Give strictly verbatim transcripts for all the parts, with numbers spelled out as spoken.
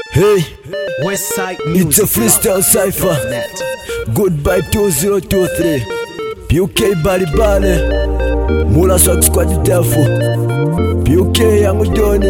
Hey, Westside it's a freestyle cypher. Goodbye two zero two three. P U K Bali Bali. Mula Sock Squad Defu. P U K yangu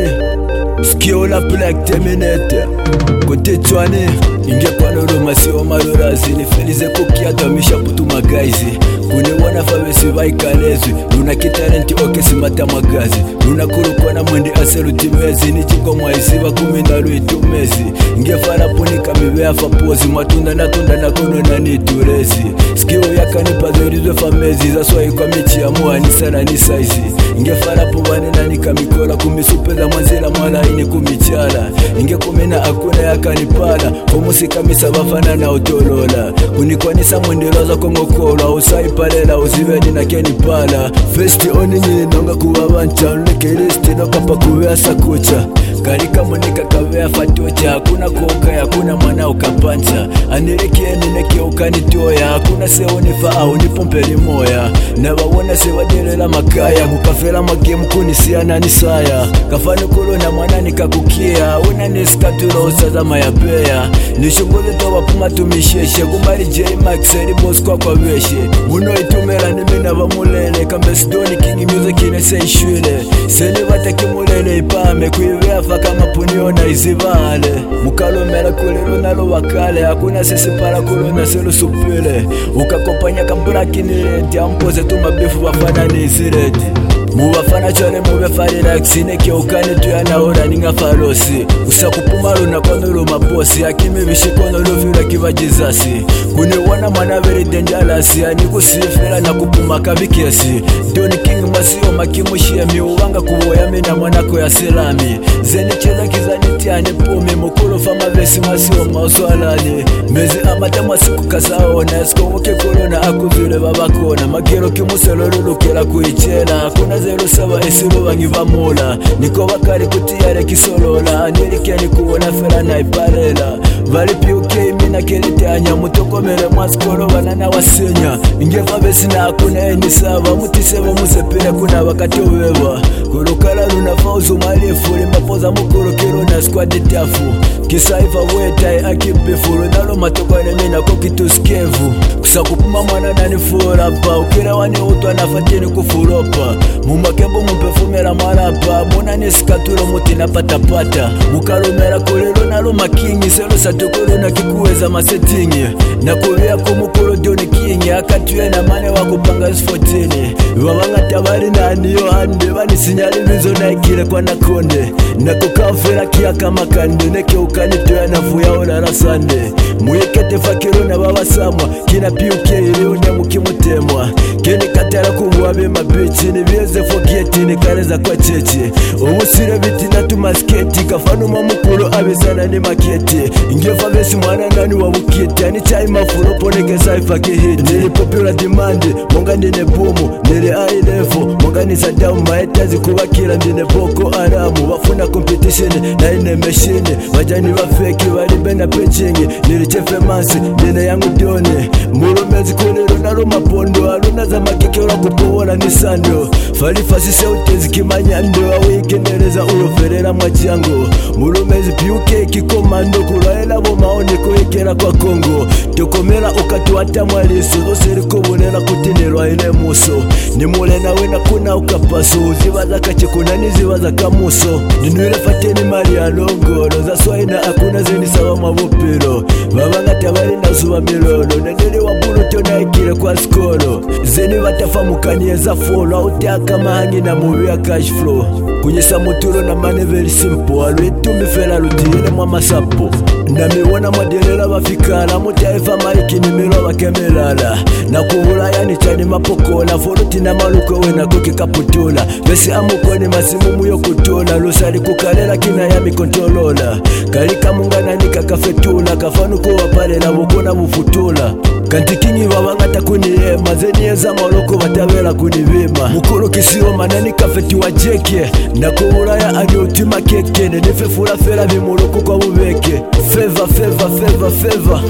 doni. Skiola Black Terminator. Kutitwani. Ingekuwa nuruma siwa marorazi. Nifelize kukia domisha putu magaizi. Kune wana fawesi vaikalezwi. Luna kitalenti oke simata magazi. Luna kurukwa na mwende aseruti mezi. Nichiko mwaiziva kumina luitu mezi. Ingefara punika miwea fapozi. Matunda na tunda na kono na niturezi. Skio yaka nipazorizwe famezi. Zaswai kwa michi ya mua nisana ni saizi. Ingefara puwane na nikamikola. Kumisupeza mwanzila mwala ini kumichala. Inge kumina akuna yaka nipala. Kumusika misa bafana na utolola. Kunikwanisa mwendeloza kongokola. Usai palela uziveni na keni pala. Festi oni nyini nonga kuwa wancha. Unleke listi no kapa kuwea sakucha. Karika monika kawea fatocha. Hakuna kuoka ya kuna mana ukapancha. Anireki eni neke ukanitoya. Hakuna seo nifa au nipompeli moya. Na wawona sewa delela makaya. Kukafela magemu kunisia na nisaya. Kafani kulu na mwana nikakukia. Una niskatula usaza mayapea. Nishunguzi towa puma tumisheshe. Kumbari J-Max eri boss kwa kwa veshe. Muno itumela nimina vamulele. Kambesidoni kingi music inese ishwile. Seli vataki mulele ipame. Kuivea faka mapunio na izivale. Mukalo mela kulelo nalo wakale. Hakuna sisi para kulo na selu supile. Ukakopanya kambura kinireti. Ampoze tumabifu wafana ni izireti. Muwafana chole muwefalira kisineke ukani tuyanaora ninga farosi. Usakupuma luna konolo mabosi. Akimi vishikono luvira kiva jizasi. Kuniwana mwana very dangerous. Anikusifera na kupuma kabikesi. Doni king masio makimushia miuwanga kuboya mina mwanako ya selami. Zeni cheza kizaniti anipumi. Mukulu fama vesi masio mauswalani. Mezi amata masiku kasaona. Skowoke kolona akuzule babakona. Magero kimuselo lulukela kuichela. Kuna zero saba esilo wangiva mula. Niko wakari kutiyare kisolola. Anirike ni kuona fela na ipalela. Vali P U K mina kelete anya. Mutokomele mwaskolo wanana wasenya. Ingefa besi na akuna enisava. Mutisebo musepele kuna wakati uwewa. Kurukala luna fauzu malifu. Limapoza mukuru kiro na squad tafu. Kisaifa wetai akibifuru. Nalo matokwane mina kokitu skevu. Kusakupuma mwana nani furapa. Ukira wani utu anafatini kufuropa. Mumakembo mumpefumera marapa. Muna nisikaturo muti na patapata. Mukalumera kulelo nalo makingi. Selo satukuru na kikuweza masetingi. Na kuwea kumukuru doni kingi. Akatuye na mane wakupanga sifotini. Wawanga tabari na aniyo hande. Wani sinyali mizo na ikile kwa nakonde. Na kukafera kia kama kande. Neke ukanitoya na fuya ola rasande. Muikete fakiru na wawasamwa. Kina P U K ilio ne mukimutemwa. Keni katara kubuwa bima bichi. Ni vieze fokieti ni kareza kwa cheche. Umusire biti na tumasketi. Kafanu mamukuru abisana ni maketi. Ingefa besi mwana nani wa wukiti. Ani chai mafuro poneke saifa kihiti. Nili popular demand. Monga ndine bumu. Nili high level. Monga nisa down maetazi kubakira ndine boko aramu. Wafuna competition na ine machine. Wajani wa feki walibe na pechingi. Nili chefe mansi. Ndine yangu doni. Muro mezi kulero naro mapondo. Aluna za makike ura kupowola nisando. Falifasi seutezi kimanyando. Awikendeleza uyoferera mwachiango. Muro mezi P U K kikomando. Kuraela bo maoni kuikera kwa Kongo. Tokomela ukatuata mwaliso. Zoseri kubunela kutinirwa ile muso. Nimulena wena kuna ukapaso. Zivaza kachikuna nizivaza kamuso. Ninuile fateni mali ya longolo. Zaswaina akuna zeni sawa mavupilo. Vavanga tabari na zuwa milolo. Nendele wabulu tona ikile kwa skolo. Zeni watafamukanye za folo. Autiaka mahangi na movie ya cash flow. Kunyesa muturo na mane very simple. Aluitu mifela lutiyele mwa masapo. Na miwana mwadelela wafikala. Mutaifa maiki ni milo wakemelala. Na kuhulaya ni chani mapokola. Foruti na maluko wena kuki kaputula. Vesi amuko ni masimu muyo kutula. Lusari kukalela kina yami kontolola. Kalika mungana nika kafetula. Kafanu kuwa pale na wukuna mufutula. Kantikingi wawangata kuniema. Zeni eza maloko watawela kunivima. Mukuru kisiwa manani kafeti wa jeke. Na kuhulaya ani utima keke. Nenefe fula fela vimuluku kwa ubeke. Favor, favor, favor, favor.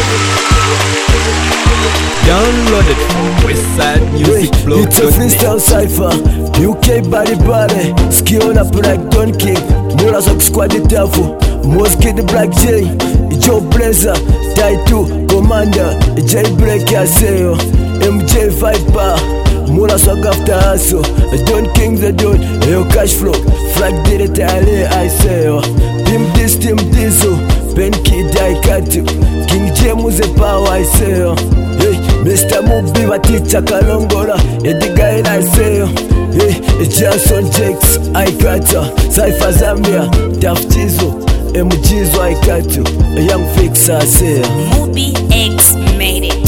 Downloaded from Westside Music Blog. It's a freestyle cypher. P U K Bali Bali. Skiola Black Don King. Mula Sock Squad Defu. Mozkid Black J, Joe Blazer, Taitu, Commander, J Break Yaseo, M J Viper, Mula Swag After Hustle, Don King the Don, Yo Cash Flow, Flag Did It Ale, I say, Team This, Team Diesel, Ben Kid Daikatu, King James the Power, I say, hey, Mister Mubi Baticha Kalongola, Eddie Guy, I say, hey, Jason Jakes, Aikata, Cypher Zambia, Daft Tizo, M G's I got you, a young fixer, I say. Mubi X made it.